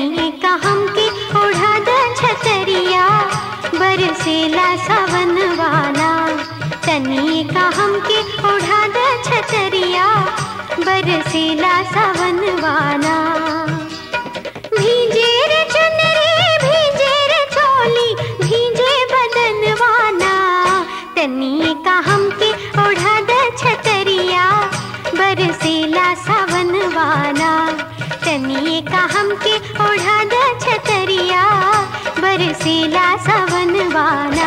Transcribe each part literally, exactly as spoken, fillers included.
तनी का हमके ओढ़ा द छतरिया बरसेला सावन वाला। तनी का हमके ओढ़ा द छतरिया बरसेला सावन वाला। भीजे रे चुनरी भीजे रे चोली भीजे बदनवाना। तनी का हमके ओढ़ा द छतरिया बरसेला सावन वाला। तनी का हमके ओढ़ा द छतरिया बरसेला सावन वाला।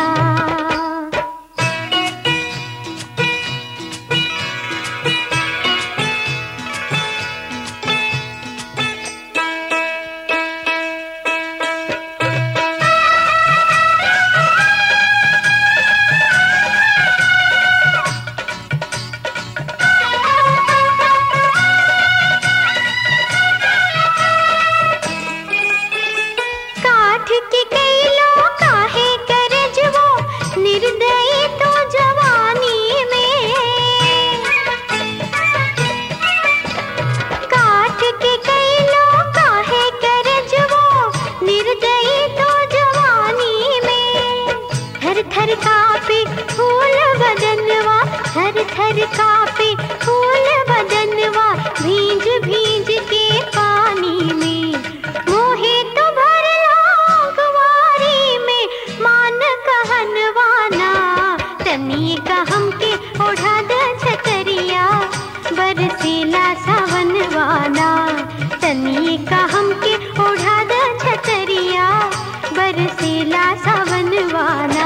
थर कापे फूल बदनवा थर थर कापे फूल बदनवा भींज भींज के पानी में। मोहे तो भरला कुंवारी में मान कहनवाना। तनी का हमके ओढ़ा द छतरिया बरसेला सावन वाला। तनी का हमके ओढ़ा द छतरिया बरसेला सावन वाला।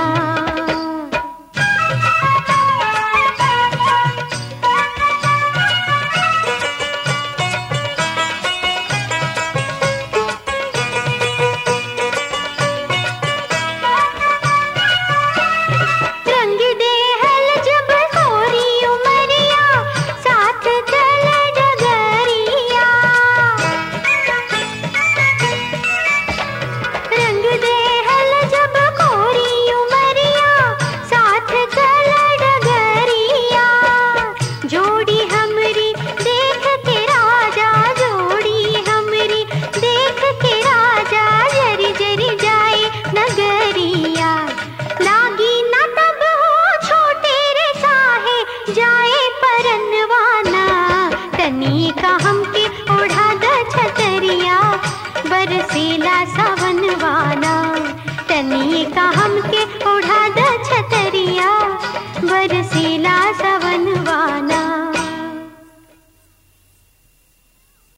तनी का हमके ओढ़ा द छतरिया बरसेला सावन वाला।